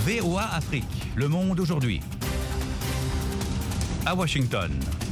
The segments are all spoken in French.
VOA Afrique, le monde aujourd'hui. À Washington.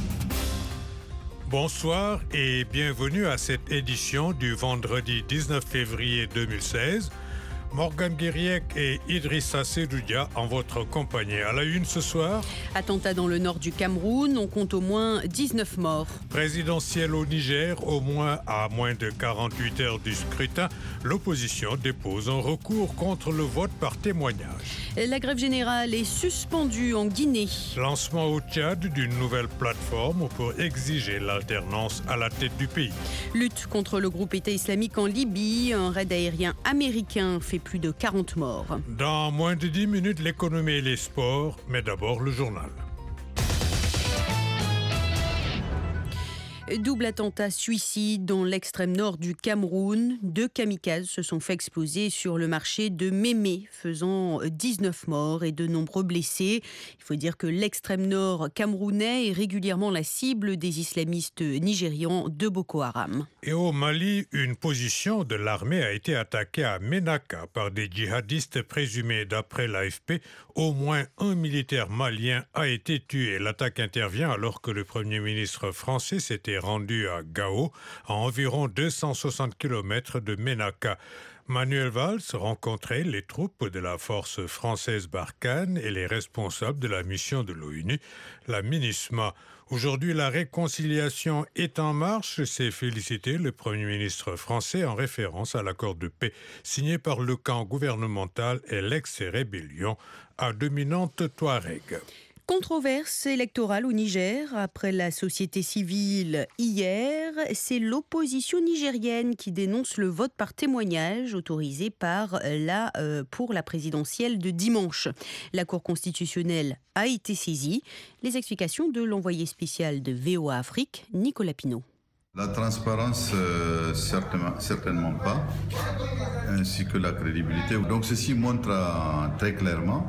Bonsoir et bienvenue à cette édition du vendredi 19 février 2016. Morgane Guiriec et Idrissa Sedoudia en votre compagnie. À la une ce soir. Attentat dans le nord du Cameroun, on compte au moins 19 morts. Présidentielle au Niger, à moins de 48 heures du scrutin, l'opposition dépose un recours contre le vote par témoignage. La grève générale est suspendue en Guinée. Lancement au Tchad d'une nouvelle plateforme pour exiger l'alternance à la tête du pays. Lutte contre le groupe État islamique en Libye, un raid aérien américain fait plus de 40 morts. Dans moins de 10 minutes, l'économie et les sports, mais d'abord le journal. Double attentat suicide dans l'extrême nord du Cameroun. 2 kamikazes se sont fait exploser sur le marché de Mémé, faisant 19 morts et de nombreux blessés. Il faut dire que l'extrême nord camerounais est régulièrement la cible des islamistes nigérians de Boko Haram. Et au Mali, une position de l'armée a été attaquée à Ménaka par des djihadistes présumés. D'après l'AFP, au moins un militaire malien a été tué. L'attaque intervient alors que le Premier ministre français s'était rendu à Gao, à environ 260 km de Ménaka. Manuel Valls rencontrait les troupes de la force française Barkhane et les responsables de la mission de l'ONU, la MINUSMA. Aujourd'hui, la réconciliation est en marche, s'est félicité le Premier ministre français en référence à l'accord de paix signé par le camp gouvernemental et l'ex-rébellion à dominante Touareg. Controverse électorale au Niger. Après la société civile hier, c'est l'opposition nigérienne qui dénonce le vote par témoignage autorisé pour la présidentielle de dimanche. La Cour constitutionnelle a été saisie. Les explications de l'envoyé spécial de VOA Afrique, Nicolas Pinault. La transparence, certainement pas, ainsi que la crédibilité. Donc ceci montre très clairement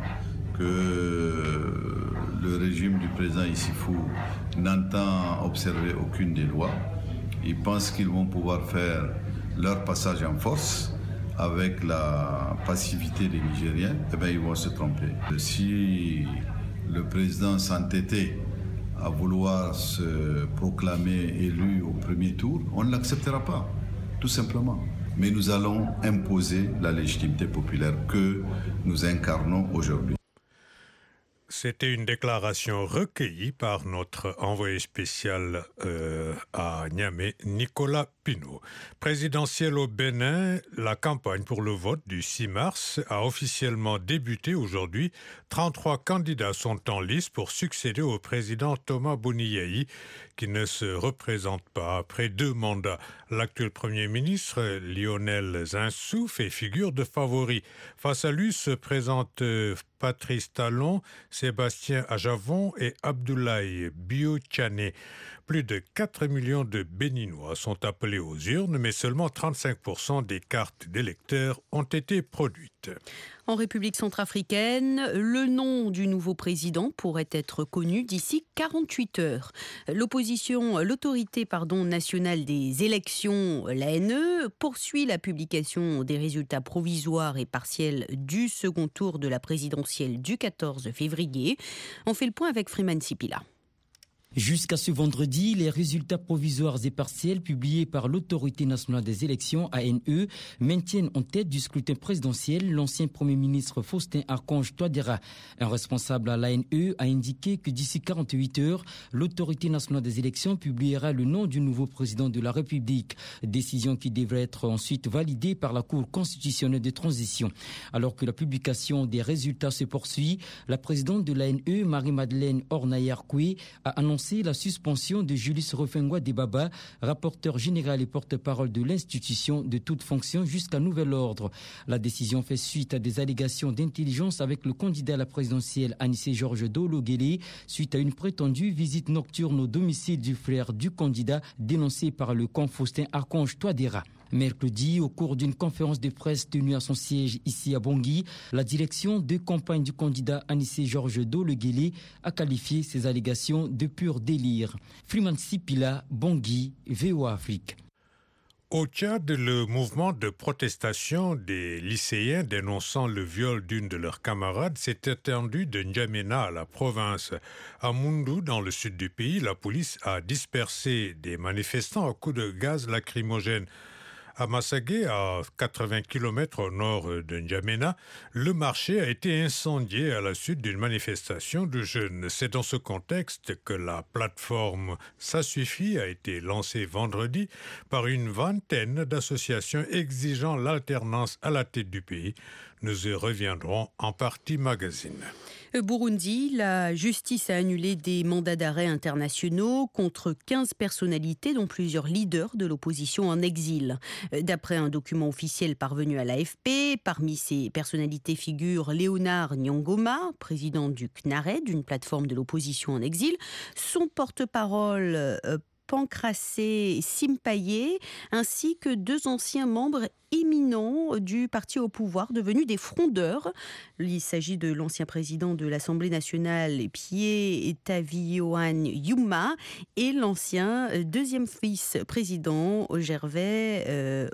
que le régime du président Issifou n'entend observer aucune des lois. Ils pensent qu'ils vont pouvoir faire leur passage en force avec la passivité des Nigériens. Eh bien, ils vont se tromper. Si le président s'entêtait à vouloir se proclamer élu au premier tour, on ne l'acceptera pas, tout simplement. Mais nous allons imposer la légitimité populaire que nous incarnons aujourd'hui. C'était une déclaration recueillie par notre envoyé spécial à Niamey, Nicolas Pinault. Présidentielle au Bénin, la campagne pour le vote du 6 mars a officiellement débuté aujourd'hui. 33 candidats sont en lice pour succéder au président Thomas Boniyayi, qui ne se représente pas après 2 mandats. L'actuel Premier ministre, Lionel Zinsou, fait figure de favori. Face à lui se présentent Patrice Talon, Sébastien Ajavon et Abdoulaye Biotchané. Plus de 4 millions de Béninois sont appelés aux urnes, mais seulement 35% des cartes d'électeurs ont été produites. En République centrafricaine, le nom du nouveau président pourrait être connu d'ici 48 heures. L'autorité nationale des élections, l'ANE, poursuit la publication des résultats provisoires et partiels du second tour de la présidentielle du 14 février. On fait le point avec Freeman Sipila. Jusqu'à ce vendredi, les résultats provisoires et partiels publiés par l'Autorité nationale des élections, ANE, maintiennent en tête du scrutin présidentiel l'ancien Premier ministre Faustin Archange Touadéra. Un responsable à l'ANE a indiqué que d'ici 48 heures, l'Autorité nationale des élections publiera le nom du nouveau président de la République. Décision qui devrait être ensuite validée par la Cour constitutionnelle de transition. Alors que la publication des résultats se poursuit, la présidente de l'ANE, Marie-Madeleine Ornayarkoué, a annoncé la suspension de Julius Rufengwa Debaba, rapporteur général et porte-parole de l'institution, de toute fonction jusqu'à nouvel ordre. La décision fait suite à des allégations d'intelligence avec le candidat à la présidentielle Anissé Georges Dolo-Guélé, suite à une prétendue visite nocturne au domicile du frère du candidat dénoncé par le camp Faustin Archange Touadéra. Mercredi, au cours d'une conférence de presse tenue à son siège ici à Bangui, la direction de campagne du candidat Anissé Georges Dolo-Guélé a qualifié ces allégations de pur délire. Freeman Sipila, Bangui, VOA Afrique. Au Tchad, le mouvement de protestation des lycéens dénonçant le viol d'une de leurs camarades s'est étendu de N'Djamena à la province. À Moundou, dans le sud du pays, la police a dispersé des manifestants à coups de gaz lacrymogène. À Massagué, à 80 km au nord de N'Djamena, le marché a été incendié à la suite d'une manifestation de jeunes. C'est dans ce contexte que la plateforme Ça suffit a été lancée vendredi par une vingtaine d'associations exigeant l'alternance à la tête du pays. Nous y reviendrons en partie magazine. Burundi, la justice a annulé des mandats d'arrêt internationaux contre 15 personnalités, dont plusieurs leaders de l'opposition en exil. D'après un document officiel parvenu à l'AFP, parmi ces personnalités figure Léonard Nyangoma, président du CNARED, une plateforme de l'opposition en exil, son porte-parole Pancrasé Simpayé, ainsi que 2 anciens membres éminents du parti au pouvoir devenus des frondeurs. Il s'agit de l'ancien président de l'Assemblée nationale Pierre Tavioan Yuma et l'ancien deuxième vice-président Gervais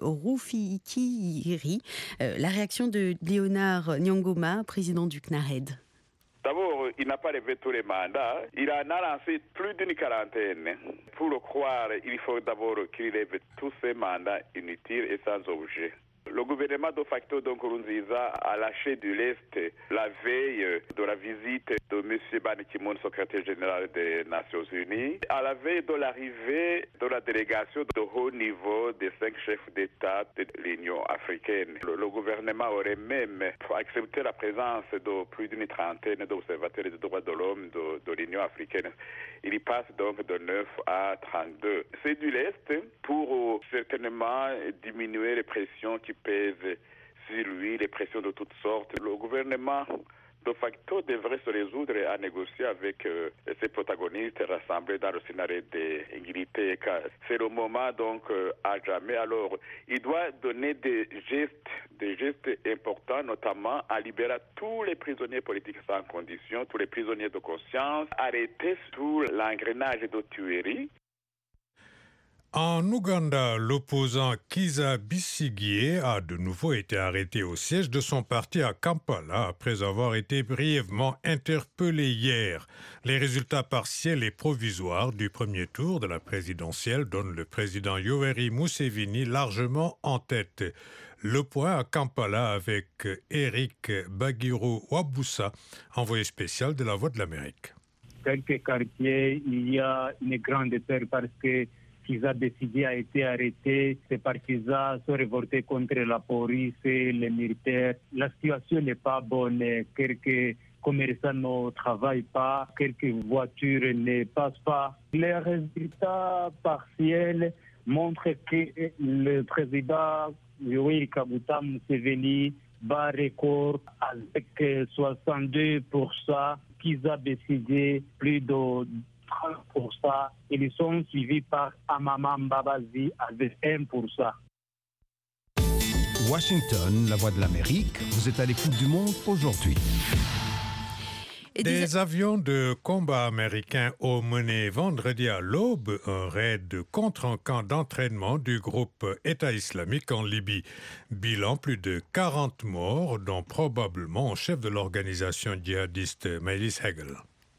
Rufyikiri. La réaction de Léonard Nyangoma, président du CNARED. D'abord, il n'a pas levé tous les mandats. Il en a lancé plus d'une quarantaine. Pour le croire, il faut d'abord qu'il lève tous ces mandats inutiles et sans objet. Le gouvernement de facto de Nkurunziza a lâché du lest la veille de la visite de M. Ban Ki-moon, secrétaire général des Nations Unies, à la veille de l'arrivée de la délégation de haut niveau des 5 chefs d'État de l'Union africaine. Le gouvernement aurait même accepté la présence de plus d'une trentaine d'observateurs des droits de l'homme de l'Union africaine. Il y passe donc de 9 à 32. C'est du lest pour certainement diminuer les pressions qui pèsent sur lui, les pressions de toutes sortes. Le gouvernement de facto devrait se résoudre à négocier avec ses protagonistes rassemblés dans le scénario de Ngiliteka. C'est le moment donc à jamais. Alors, il doit donner des gestes importants, notamment à libérer tous les prisonniers politiques sans condition, tous les prisonniers de conscience, arrêter tout l'engrenage de tuerie. En Ouganda, l'opposant Kizza Besigye a de nouveau été arrêté au siège de son parti à Kampala après avoir été brièvement interpellé hier. Les résultats partiels et provisoires du premier tour de la présidentielle donnent le président Yoweri Museveni largement en tête. Le point à Kampala avec Eric Bagiro Wabusa, envoyé spécial de la Voix de l'Amérique. Quelques quartiers, il y a une grande peur parce que Kizza Besigye a été arrêté, ses partisans sont révoltés contre la police et les militaires. La situation n'est pas bonne, quelques commerçants ne travaillent pas, quelques voitures ne passent pas. Les résultats partiels montrent que le président Yoweri Kaguta Museveni bat record avec 62%, Kizza Besigye plus de 30%. Ils sont suivis par Amama Mbabazi avec 1%. Washington, la Voix de l'Amérique, vous êtes à l'écoute du monde aujourd'hui. Des avions de combat américains ont mené vendredi à l'aube un raid contre un camp d'entraînement du groupe État islamique en Libye. Bilan, plus de 40 morts, dont probablement un chef de l'organisation djihadiste Maïlis Hegel.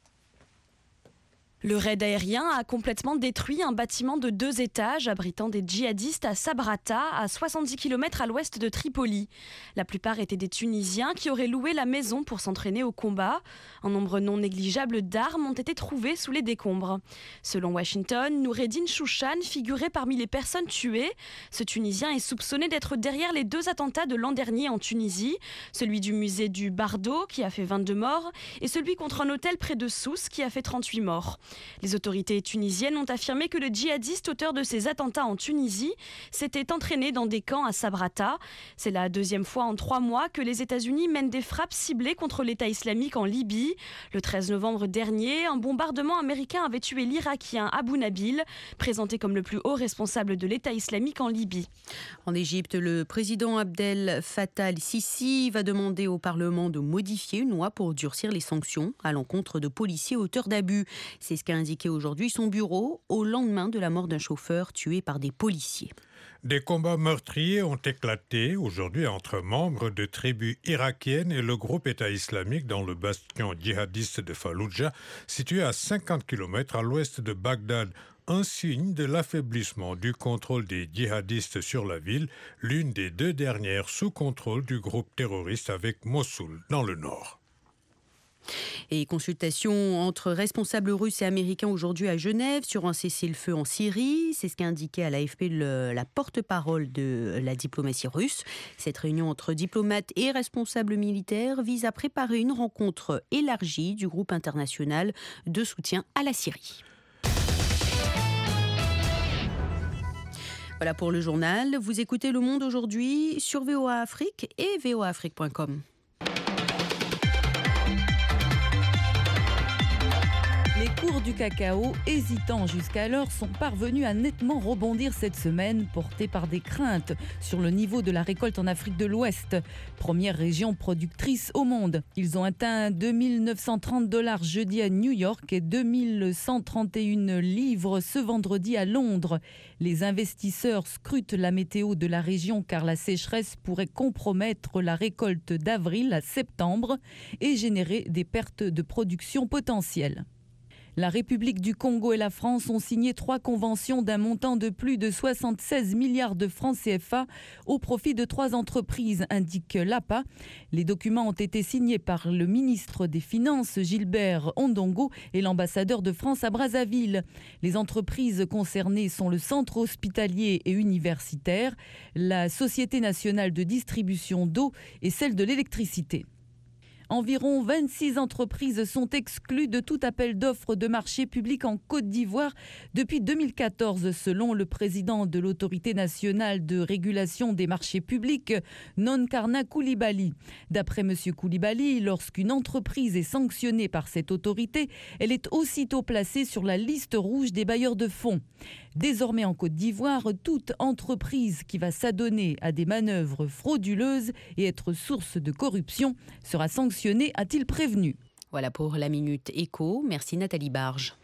Le raid aérien a complètement détruit un bâtiment de 2 étages abritant des djihadistes à Sabrata, à 70 km à l'ouest de Tripoli. La plupart étaient des Tunisiens qui auraient loué la maison pour s'entraîner au combat. Un nombre non négligeable d'armes ont été trouvées sous les décombres. Selon Washington, Noureddin Chouchan figurait parmi les personnes tuées. Ce Tunisien est soupçonné d'être derrière les 2 attentats de l'an dernier en Tunisie, celui du musée du Bardo qui a fait 22 morts et celui contre un hôtel près de Sousse qui a fait 38 morts. Les autorités tunisiennes ont affirmé que le djihadiste auteur de ces attentats en Tunisie s'était entraîné dans des camps à Sabrata. C'est la 2e fois en 3 mois que les États-Unis mènent des frappes ciblées contre l'État islamique en Libye. Le 13 novembre dernier, un bombardement américain avait tué l'Irakien Abu Nabil, présenté comme le plus haut responsable de l'État islamique en Libye. En Égypte, le président Abdel Fattah el-Sisi va demander au Parlement de modifier une loi pour durcir les sanctions à l'encontre de policiers auteurs d'abus. C'est ce qu'a indiqué aujourd'hui son bureau au lendemain de la mort d'un chauffeur tué par des policiers. Des combats meurtriers ont éclaté aujourd'hui entre membres de tribus irakiennes et le groupe État islamique dans le bastion djihadiste de Falloujah, situé à 50 km à l'ouest de Bagdad. Un signe de l'affaiblissement du contrôle des djihadistes sur la ville, l'une des deux dernières sous contrôle du groupe terroriste avec Mossoul dans le nord. Et consultation entre responsables russes et américains aujourd'hui à Genève sur un cessez-le-feu en Syrie. C'est ce qu'a indiqué à l'AFP la porte-parole de la diplomatie russe. Cette réunion entre diplomates et responsables militaires vise à préparer une rencontre élargie du groupe international de soutien à la Syrie. Voilà pour le journal. Vous écoutez Le Monde aujourd'hui sur VOA Afrique et voaafrique.com. Les cours du cacao, hésitants jusqu'alors, sont parvenus à nettement rebondir cette semaine, portés par des craintes sur le niveau de la récolte en Afrique de l'Ouest, première région productrice au monde. Ils ont atteint $2 930 jeudi à New York et 2131 livres ce vendredi à Londres. Les investisseurs scrutent la météo de la région car la sécheresse pourrait compromettre la récolte d'avril à septembre et générer des pertes de production potentielles. La République du Congo et la France ont signé 3 conventions d'un montant de plus de 76 milliards de francs CFA au profit de 3 entreprises, indique l'APA. Les documents ont été signés par le ministre des Finances, Gilbert Ondongo, et l'ambassadeur de France à Brazzaville. Les entreprises concernées sont le centre hospitalier et universitaire, la Société nationale de distribution d'eau et celle de l'électricité. Environ 26 entreprises sont exclues de tout appel d'offres de marché public en Côte d'Ivoire depuis 2014, selon le président de l'Autorité nationale de régulation des marchés publics, Nonkarna Koulibaly. D'après M. Koulibaly, lorsqu'une entreprise est sanctionnée par cette autorité, elle est aussitôt placée sur la liste rouge des bailleurs de fonds. Désormais en Côte d'Ivoire, toute entreprise qui va s'adonner à des manœuvres frauduleuses et être source de corruption sera sanctionnée, a-t-il prévenu. Voilà pour la Minute Éco. Merci Nathalie Barge.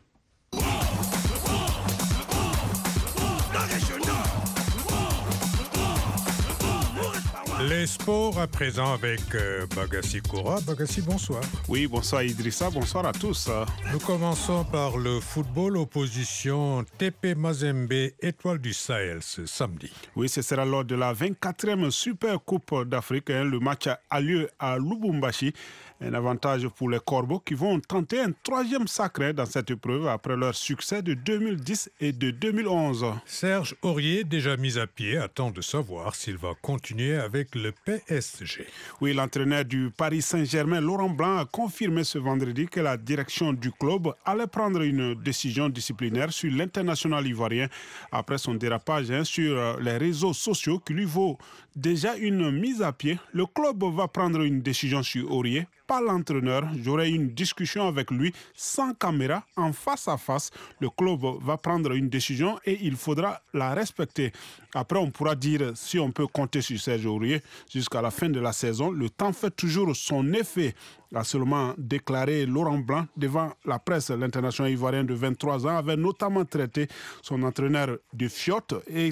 Les sports à présent avec Bagassi Koura. Bagassi, bonsoir. Oui, bonsoir Idrissa, bonsoir à tous. Nous commençons par le football, opposition TP Mazembe, Étoile du Sahel, ce samedi. Oui, ce sera lors de la 24e Super Coupe d'Afrique. Le match a lieu à Lubumbashi. Un avantage pour les Corbeaux qui vont tenter un 3e sacré dans cette épreuve après leur succès de 2010 et de 2011. Serge Aurier, déjà mis à pied, attend de savoir s'il va continuer avec le PSG. Oui, l'entraîneur du Paris Saint-Germain, Laurent Blanc, a confirmé ce vendredi que la direction du club allait prendre une décision disciplinaire sur l'international ivoirien après son dérapage sur les réseaux sociaux qui lui vaut déjà une mise à pied. Le club va prendre une décision sur Aurier, pas l'entraîneur. J'aurai une discussion avec lui sans caméra, en face à face. Le club va prendre une décision et il faudra la respecter. Après, on pourra dire si on peut compter sur Serge Aurier jusqu'à la fin de la saison. Le temps fait toujours son effet, a seulement déclaré Laurent Blanc devant la presse. L'international ivoirien de 23 ans avait notamment traité son entraîneur de fiotte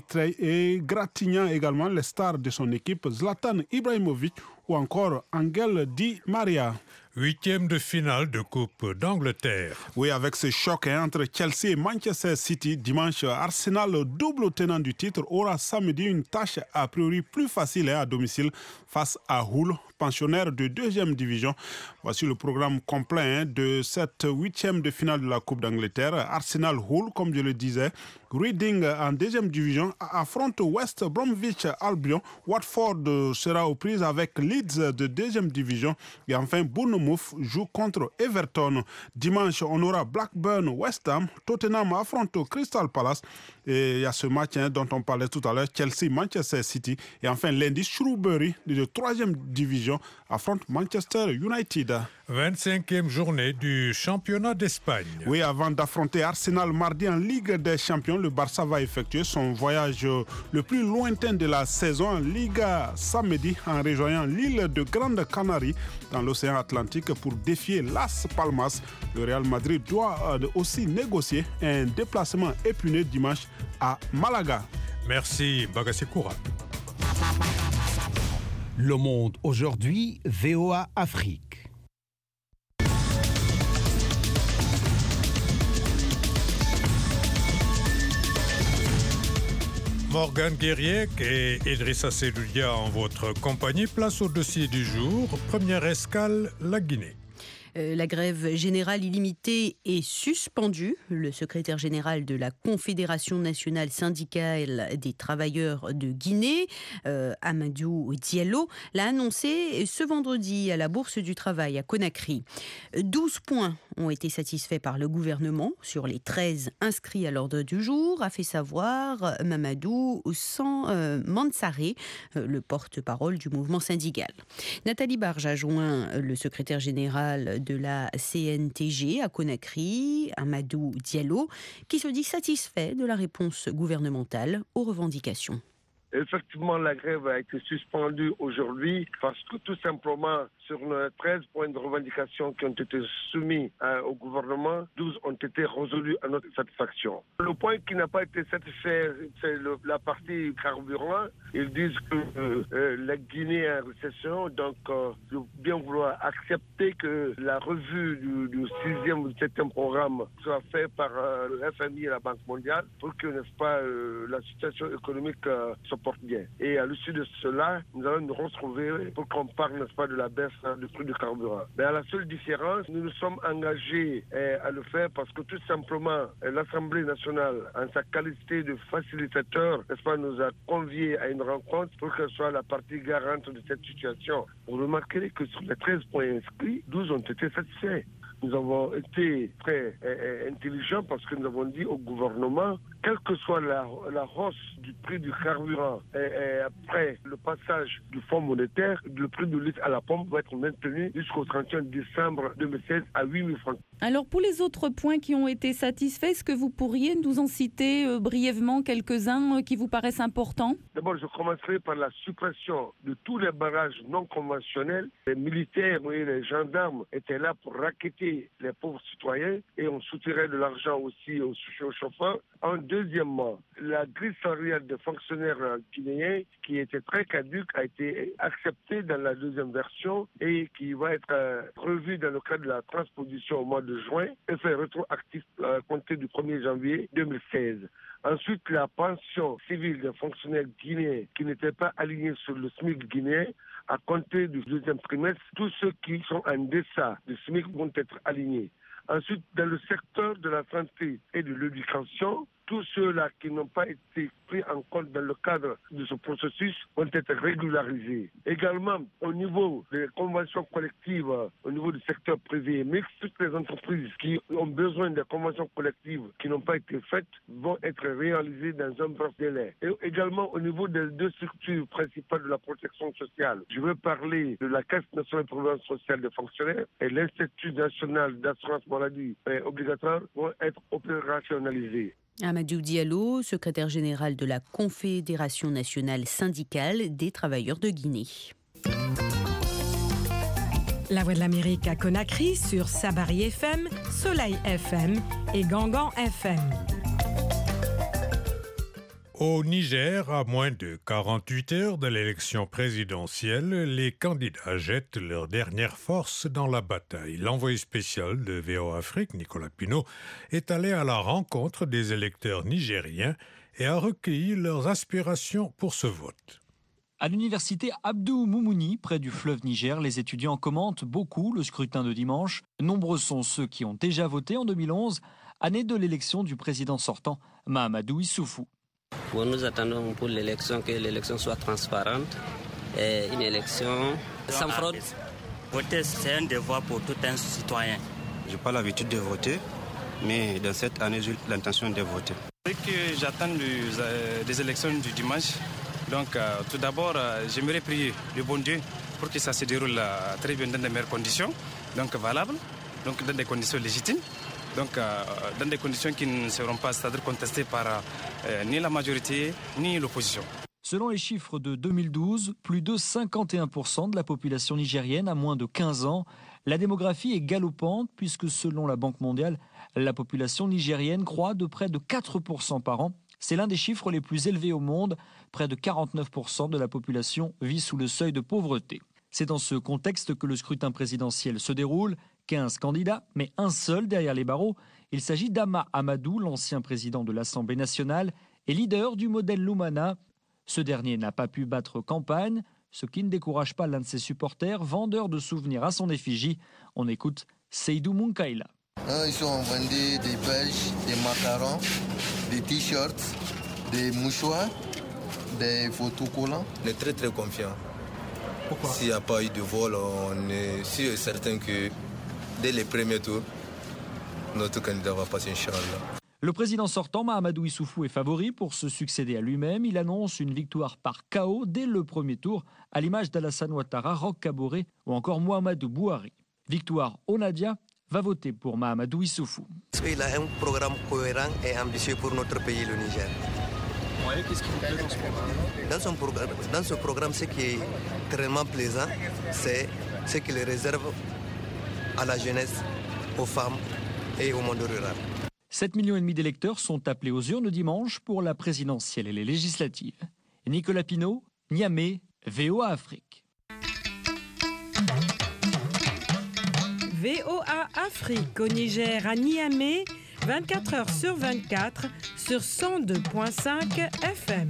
et gratignant également les stars de son équipe, Zlatan Ibrahimovic ou encore Angel Di Maria. 8e de finale de Coupe d'Angleterre. Oui, avec ce choc entre Chelsea et Manchester City, dimanche, Arsenal, double tenant du titre, aura samedi une tâche a priori plus facile à domicile face à Hull, pensionnaire de 2e division. Voici le programme complet de cette 8e de finale de la Coupe d'Angleterre. Arsenal-Hull, comme je le disais. Reading en 2e division affronte West Bromwich Albion. Watford sera aux prises avec Leeds de 2e division. Et enfin, Bournemouth joue contre Everton. Dimanche, on aura Blackburn-West Ham. Tottenham affronte Crystal Palace. Et il y a ce match dont on parlait tout à l'heure, Chelsea-Manchester City. Et enfin, lundi, Shrewsbury de 3e division affronte Manchester United. 25e journée du championnat d'Espagne. Oui, avant d'affronter Arsenal mardi en Ligue des Champions, le Barça va effectuer son voyage le plus lointain de la saison en Liga samedi en rejoignant l'île de Grande Canarie dans l'océan Atlantique pour défier Las Palmas. Le Real Madrid doit aussi négocier un déplacement épineux dimanche à Malaga. Merci, Bagassi-Koura. Le Monde aujourd'hui, VOA Afrique. Morgane Guerrier et Idrissa Seloudia en votre compagnie. Place au dossier du jour. Première escale, la Guinée. La grève générale illimitée est suspendue. Le secrétaire général de la Confédération nationale syndicale des travailleurs de Guinée, Amadou Diallo, l'a annoncé ce vendredi à la Bourse du Travail à Conakry. 12 points ont été satisfaits par le gouvernement sur les 13 inscrits à l'ordre du jour, a fait savoir Mamadou Mansaré, le porte-parole du mouvement syndical. Nathalie Barge a joint le secrétaire général de la CNTG à Conakry, Amadou Diallo, qui se dit satisfait de la réponse gouvernementale aux revendications. Effectivement, la grève a été suspendue aujourd'hui parce que tout simplement, sur les 13 points de revendication qui ont été soumis au gouvernement, 12 ont été résolus à notre satisfaction. Le point qui n'a pas été satisfait, c'est la partie carburant. Ils disent que la Guinée est en récession, donc je veux bien vouloir accepter que la revue du 6e ou 7e programme soit faite par le FMI et la Banque mondiale pour que, n'est-ce pas, la situation économique se porte bien. Et à l'issue de cela, nous allons nous retrouver pour qu'on parle, n'est-ce pas, de la baisse du prix du carburant. Mais à la seule différence, nous nous sommes engagés à le faire parce que tout simplement, l'Assemblée nationale, en sa qualité de facilitateur, n'est-ce pas, nous a conviés à une rencontre pour qu'elle soit la partie garante de cette situation. Vous remarquerez que sur les 13 points inscrits, 12 ont été satisfaits. Nous avons été très intelligents parce que nous avons dit au gouvernement, quelle que soit la hausse du prix du carburant et après le passage du Fonds monétaire, le prix du litre à la pompe va être maintenu jusqu'au 31 décembre 2016 à 8 000 francs. Alors pour les autres points qui ont été satisfaits, est-ce que vous pourriez nous en citer brièvement quelques-uns qui vous paraissent importants? D'abord, je commencerai par la suppression de tous les barrages non conventionnels. Les militaires et les gendarmes étaient là pour racketter les pauvres citoyens et on soutirait de l'argent aussi aux chauffeurs. Deuxièmement, la grille salariale des fonctionnaires guinéens, qui était très caduque, a été acceptée dans la deuxième version et qui va être revue dans le cadre de la transposition au mois de juin et fait rétroactif à compter du 1er janvier 2016. Ensuite, la pension civile des fonctionnaires guinéens qui n'étaient pas alignés sur le SMIC guinéen, à compter du deuxième trimestre, tous ceux qui sont en deçà du SMIC vont être alignés. Ensuite, dans le secteur de la santé et de l'éducation, tous ceux-là qui n'ont pas été pris en compte dans le cadre de ce processus vont être régularisés. Également, au niveau des conventions collectives, au niveau du secteur privé et mixte, toutes les entreprises qui ont besoin de conventions collectives qui n'ont pas été faites vont être réalisées dans un bref délai. Et également, au niveau des deux structures principales de la protection sociale, je veux parler de la Caisse nationale de prévoyance sociale des fonctionnaires et l'Institut national d'assurance maladie obligatoire vont être opérationnalisés. Amadou Diallo, secrétaire général de la Confédération nationale syndicale des travailleurs de Guinée. La Voix de l'Amérique à Conakry sur Sabari FM, Soleil FM et Gangan FM. Au Niger, à moins de 48 heures de l'élection présidentielle, les candidats jettent leur dernière force dans la bataille. L'envoyé spécial de VOA Afrique, Nicolas Pinault, est allé à la rencontre des électeurs nigériens et a recueilli leurs aspirations pour ce vote. À l'université Abdou Moumouni, près du fleuve Niger, les étudiants commentent beaucoup le scrutin de dimanche. Nombreux sont ceux qui ont déjà voté en 2011, année de l'élection du président sortant, Mahamadou Issoufou. Nous attendons pour l'élection que l'élection soit transparente et une élection sans fraude. Voter, c'est un devoir pour tout un citoyen. Je n'ai pas l'habitude de voter, mais dans cette année, j'ai l'intention de voter. J'attends des élections du dimanche. Donc, tout d'abord, j'aimerais prier le bon Dieu pour que ça se déroule très bien dans de meilleures conditions, donc valables, donc dans des conditions légitimes. Donc, dans des conditions qui ne seront pas, c'est-à-dire contestées par ni la majorité ni l'opposition. Selon les chiffres de 2012, plus de 51% de la population nigérienne a moins de 15 ans. La démographie est galopante puisque selon la Banque mondiale, la population nigérienne croît de près de 4% par an C'est l'un des chiffres les plus élevés au monde. Près de 49% de la population vit sous le seuil de pauvreté. C'est dans ce contexte que le scrutin présidentiel se déroule. 15 candidats, mais un seul derrière les barreaux. Il s'agit d'Ama Amadou, l'ancien président de l'Assemblée nationale et leader du modèle Lumana. Ce dernier n'a pas pu battre campagne, ce qui ne décourage pas l'un de ses supporters, vendeur de souvenirs à son effigie. On écoute Seydou Munkaila. Ils ont vendu des pêches, des macarons, des t-shirts, des mouchoirs, des photos collants. On est très très confiants. Pourquoi? S'il n'y a pas eu de vol, on est sûr et certain que dès les premiers tours, notre candidat va passer, Inch'Allah. Le président sortant, Mahamadou Issoufou, est favori pour se succéder à lui-même. Il annonce une victoire par KO dès le premier tour, à l'image d'Alassane Ouattara, Roch Kaboré ou encore Mouhamadou Bouhari. Victoire Onadia va voter pour Mahamadou Issoufou. Il a un programme cohérent et ambitieux pour notre pays, le Niger. Ouais, qu'est-ce qui vous plaît dans ce programme? Dans ce programme, ce qui est extrêmement plaisant, c'est ce qu'il réserve à la jeunesse, aux femmes et au monde rural. 7,5 millions d'électeurs sont appelés aux urnes dimanche pour la présidentielle et les législatives. Nicolas Pinault, Niamey, VOA Afrique. VOA Afrique au Niger, à Niamey, 24 heures sur 24, sur 102.5 FM.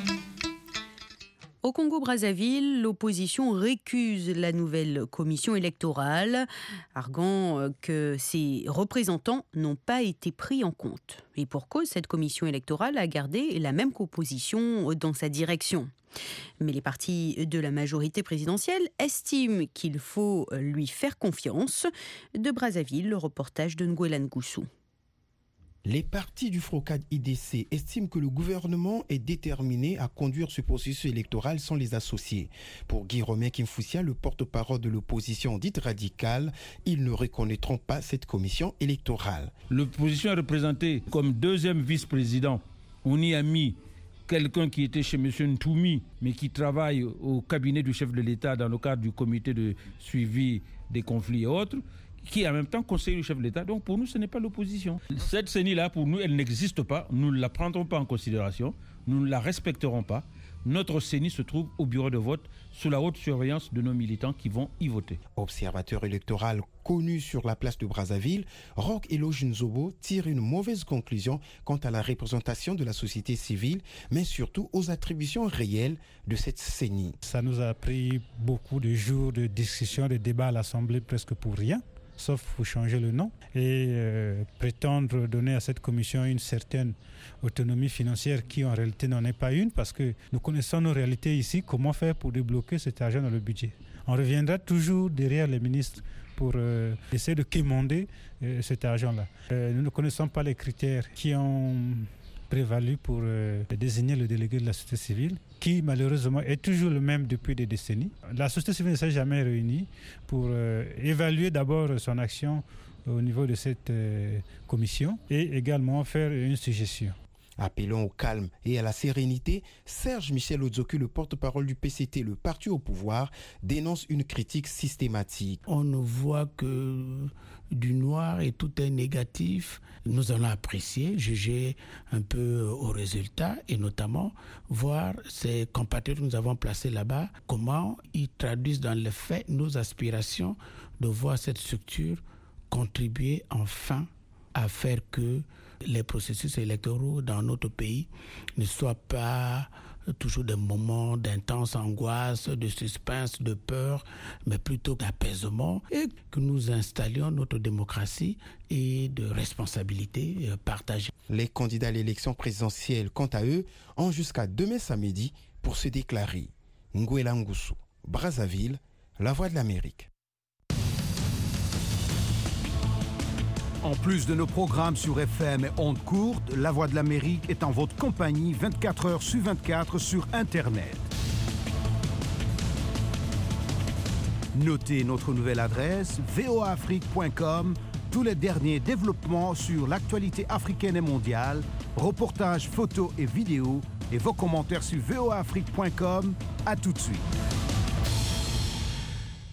Au Congo-Brazzaville, l'opposition récuse la nouvelle commission électorale, arguant que ses représentants n'ont pas été pris en compte. Et pour cause, cette commission électorale a gardé la même composition dans sa direction. Mais les partis de la majorité présidentielle estiment qu'il faut lui faire confiance. De Brazzaville, le reportage de Nguela Ngoussou. Les partis du FROCAD IDC estiment que le gouvernement est déterminé à conduire ce processus électoral sans les associer. Pour Guy Romain Kimfoussia, le porte-parole de l'opposition dite radicale, ils ne reconnaîtront pas cette commission électorale. L'opposition est représentée comme deuxième vice-président. On y a mis quelqu'un qui était chez M. Ntoumi, mais qui travaille au cabinet du chef de l'État dans le cadre du comité de suivi des conflits et autres, qui est en même temps conseiller du chef de l'État. Donc pour nous, ce n'est pas l'opposition. Cette CENI-là, pour nous, elle n'existe pas. Nous ne la prendrons pas en considération. Nous ne la respecterons pas. Notre CENI se trouve au bureau de vote sous la haute surveillance de nos militants qui vont y voter. Observateur électoral connu sur la place de Brazzaville, Roch Eloge Nzobo tire une mauvaise conclusion quant à la représentation de la société civile, mais surtout aux attributions réelles de cette CENI. Ça nous a pris beaucoup de jours de discussion, de débats à l'Assemblée presque pour rien, sauf pour changer le nom et prétendre donner à cette commission une certaine autonomie financière qui en réalité n'en est pas une, parce que nous connaissons nos réalités ici. Comment faire pour débloquer cet argent dans le budget? On reviendra toujours derrière les ministres pour essayer de quémander cet argent-là. Nous ne connaissons pas les critères qui ont prévalu pour désigner le délégué de la société civile, qui malheureusement est toujours le même depuis des décennies. La société civile ne s'est jamais réunie pour évaluer d'abord son action au niveau de cette commission et également faire une suggestion. Appelons au calme et à la sérénité, Serge Michel Odzoku, le porte-parole du PCT, le parti au pouvoir, dénonce une critique systématique. On ne voit que du noir et tout est négatif. Nous allons apprécier, juger un peu au résultat et notamment voir ces compatriotes que nous avons placés là-bas, comment ils traduisent dans les faits nos aspirations de voir cette structure contribuer enfin à faire que les processus électoraux dans notre pays ne soient pas toujours des moments d'intense angoisse, de suspense, de peur, mais plutôt d'apaisement, et que nous installions notre démocratie et de responsabilité partagée. Les candidats à l'élection présidentielle, quant à eux, ont jusqu'à demain samedi pour se déclarer. Nguela Ngoussou, Brazzaville, La Voix de l'Amérique. En plus de nos programmes sur FM et ondes courtes, La Voix de l'Amérique est en votre compagnie 24 heures sur 24 sur Internet. Notez notre nouvelle adresse voaafrique.com. Tous les derniers développements sur l'actualité africaine et mondiale, reportages, photos et vidéos, et vos commentaires sur voaafrique.com. À tout de suite.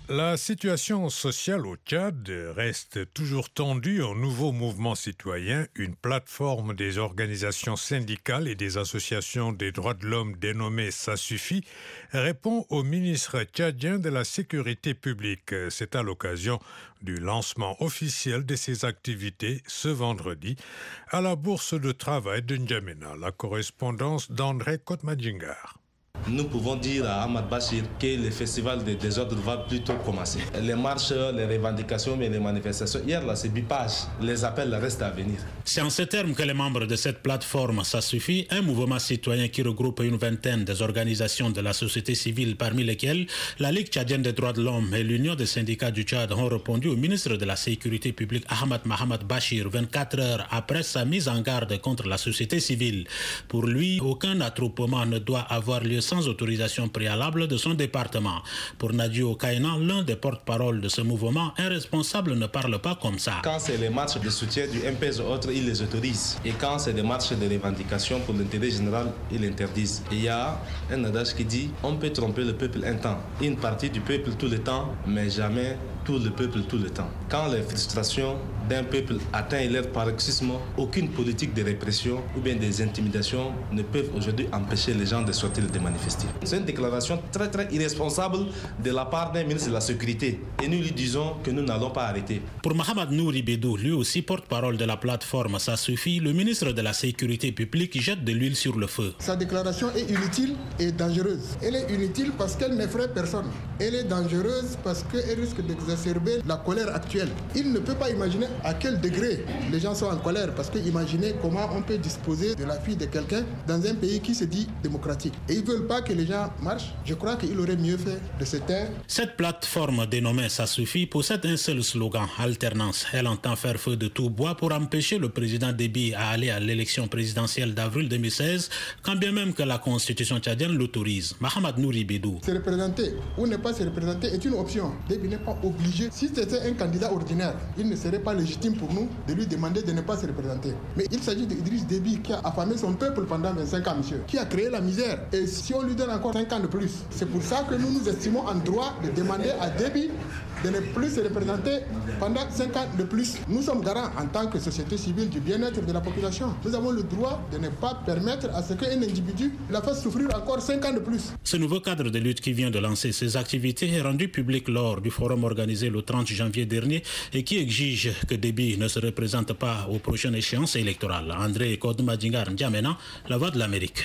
La situation sociale au Tchad reste toujours tendue. Un nouveau mouvement citoyen, une plateforme des organisations syndicales et des associations des droits de l'homme dénommée Ça suffit, répond au ministre tchadien de la Sécurité publique. C'est à l'occasion du lancement officiel de ses activités ce vendredi à la Bourse de travail de N'Djamena. La correspondance d'André Kotmadjingar. Nous pouvons dire à Ahmad Bachir que le festival des désordres va plutôt commencer. Les marches, les revendications et les manifestations, hier là c'est bipage, les appels restent à venir. C'est en ces termes que les membres de cette plateforme Ça suffit, un mouvement citoyen qui regroupe une vingtaine des organisations de la société civile, parmi lesquelles la Ligue tchadienne des droits de l'homme et l'Union des syndicats du Tchad, ont répondu au ministre de la Sécurité publique Ahmad Mahamad Bachir 24 heures après sa mise en garde contre la société civile. Pour lui, aucun attroupement ne doit avoir lieu sans autorisation préalable de son département. Pour Nadio Kaina, l'un des porte-parole de ce mouvement, un responsable ne parle pas comme ça. Quand c'est les marches de soutien du MPS ou autres, ils les autorisent. Et quand c'est des marches de revendication pour l'intérêt général, ils l'interdisent. Et il y a un adage qui dit on peut tromper le peuple un temps, une partie du peuple tout le temps, mais jamais tout le peuple tout le temps. Quand les frustrations d'un peuple atteignent leur paroxysme, aucune politique de répression ou bien des intimidations ne peuvent aujourd'hui empêcher les gens de sortir et de manifester. C'est une déclaration très irresponsable de la part d'un ministre de la Sécurité. Et nous lui disons que nous n'allons pas arrêter. Pour Mohamed Nouri Bédou, lui aussi porte-parole de la plateforme Ça suffit, le ministre de la Sécurité publique jette de l'huile sur le feu. Sa déclaration est inutile et dangereuse. Elle est inutile parce qu'elle n'effraie personne. Elle est dangereuse parce qu'elle risque d'exacerber la colère actuelle. Il ne peut pas imaginer à quel degré les gens sont en colère, parce que imaginez comment on peut disposer de la fille de quelqu'un dans un pays qui se dit démocratique. Et ils ne veulent pas que les gens marchent. Je crois qu'il aurait mieux fait de se taire. Cette plateforme dénommée Ça suffit possède un seul slogan, alternance. Elle entend faire feu de tout bois pour empêcher le président Déby à aller à l'élection présidentielle d'avril 2016, quand bien même que la constitution tchadienne l'autorise. Mohamed Nouri Bédou. Se représenter ou ne pas se représenter est une option. Déby n'est pas obligé. Si c'était un candidat ordinaire, il ne serait pas légitime pour nous de lui demander de ne pas se représenter. Mais il s'agit d'Idriss Déby qui a affamé son peuple pendant 25 ans, monsieur, qui a créé la misère. Et si on lui donne encore 5 ans de plus, c'est pour ça que nous estimons en droit de demander à Déby de ne plus se représenter pendant 5 ans de plus. Nous sommes garants en tant que société civile du bien-être de la population. Nous avons le droit de ne pas permettre à ce qu'un individu la fasse souffrir encore 5 ans de plus. Ce nouveau cadre de lutte qui vient de lancer ses activités est rendu public lors du forum organisé le 30 janvier dernier et qui exige que Déby ne se représente pas aux prochaines échéances électorales. André Kodmadjingar N'Djamena, La Voix de l'Amérique.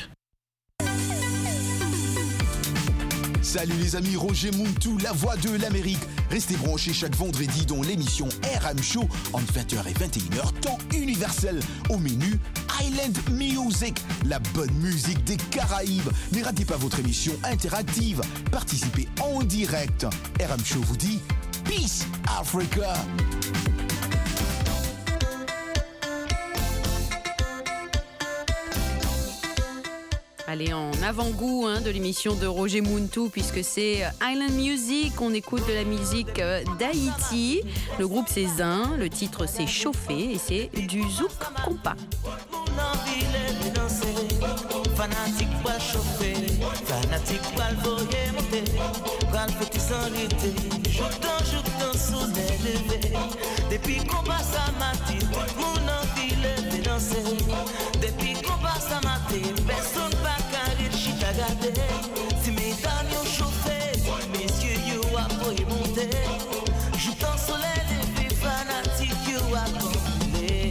Salut les amis, Roger Muntu, La Voix de l'Amérique. Restez branchés chaque vendredi dans l'émission RM Show entre 20h et 21h, temps universel. Au menu, Island Music, la bonne musique des Caraïbes. Ne ratez pas votre émission interactive. Participez en direct. RM Show vous dit Peace Africa. Allez, en avant-goût de l'émission de Roger Muntu, puisque c'est Island Music. On écoute de la musique d'Haïti. Le groupe c'est Zin, le titre c'est Chauffé et c'est du zouk compas. Fanatique pas chauffé, fanatique pas voyer monter, gal petit sanité, joutant sous les levées. Depuis qu'on passe à matin, mon envie de danser. Depuis qu'on passe à matin, personne pas carré chita garder. Si mes dames ont chauffé, messieurs you a voyer monter, joutant sous les levées, fanatique you a comblé.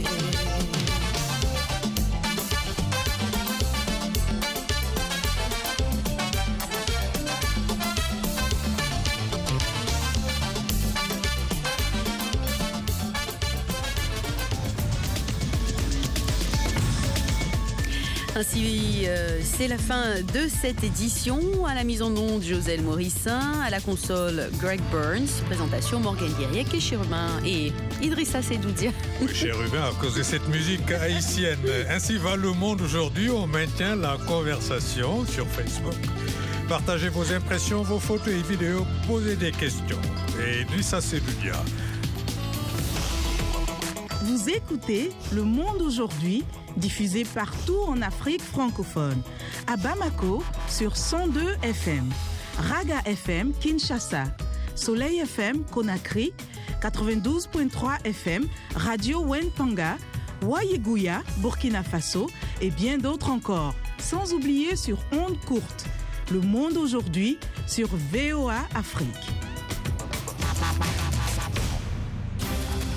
Ainsi, c'est la fin de cette édition. À la mise en onde, Joselle Morissin. À la console, Greg Burns. Présentation, Morgane Guériec et Chérubin et Idrissa Sedoudia. Chérubin, à cause de cette musique haïtienne. Ainsi va le monde aujourd'hui. On maintient la conversation sur Facebook. Partagez vos impressions, vos photos et vidéos. Posez des questions. Et Idrissa Sedoudia. Vous écoutez Le Monde aujourd'hui, diffusé partout en Afrique francophone. À Bamako, sur 102 FM. Raga FM, Kinshasa. Soleil FM Conakry, 92.3 FM, Radio Wentanga, Wayeguya, Burkina Faso et bien d'autres encore. Sans oublier sur ondes courtes. Le monde aujourd'hui sur VOA Afrique.